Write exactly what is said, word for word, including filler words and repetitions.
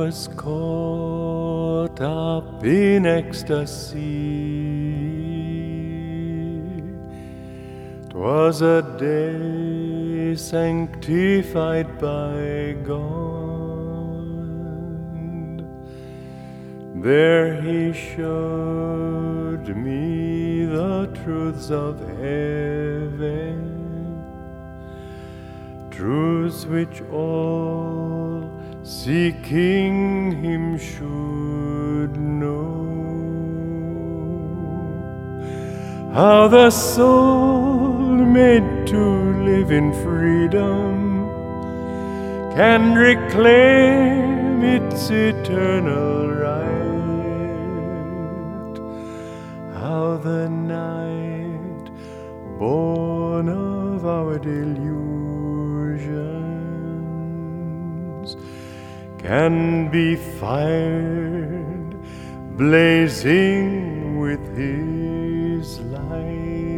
was caught up in ecstasy. 'Twas a day sanctified by God. There he showed me the truths of heaven, truths which all seeking him should know. How the soul made to live in freedom can reclaim its eternal right. How the night, born of our delusions, can be fired, blazing with his light.